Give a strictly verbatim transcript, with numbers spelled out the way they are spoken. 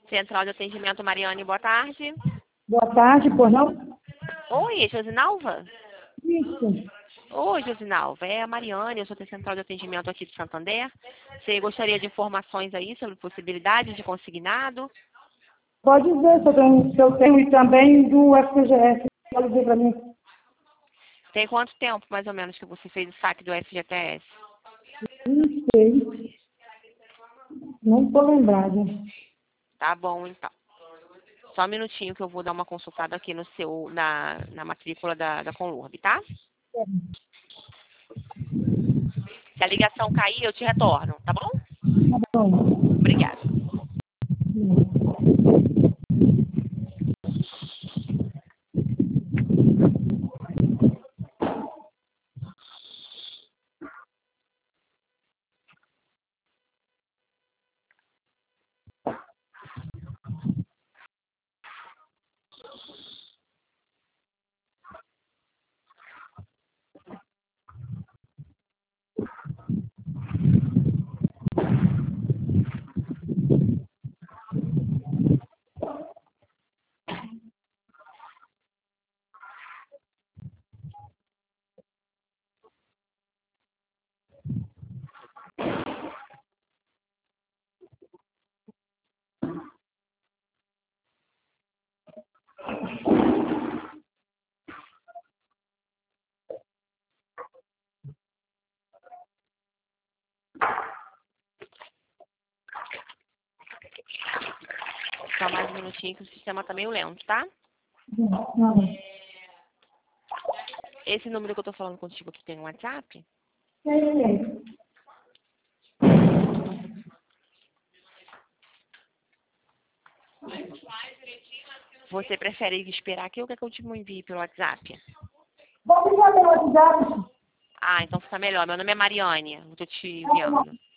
Central de Atendimento Mariane, boa tarde. Boa tarde, por não? Oi, é Josinalva? Isso. Oi, Josinalva, é a Mariane, eu sou da Central de Atendimento aqui de Santander. Você gostaria de informações aí sobre possibilidades de consignado? Pode dizer se eu tenho, se eu tenho e também do F G S. Pode dizer para mim. Tem quanto tempo, mais ou menos, que você fez o saque do F G T S? Não sei. Não estou lembrada. Tá bom, então. Só um minutinho que eu vou dar uma consultada aqui no seu, na, na matrícula da, da Conlurb, tá? Se a ligação cair, eu te retorno, tá bom? Tá bom. Obrigada. Só mais um minutinho que o sistema tá meio lento, tá? Não. Esse número que eu tô falando contigo aqui tem um WhatsApp? Tem. Você prefere esperar aqui ou quer que eu te envie pelo WhatsApp? Vamos fazer o WhatsApp. Ah, então fica melhor. Meu nome é Mariane, eu tô te enviando.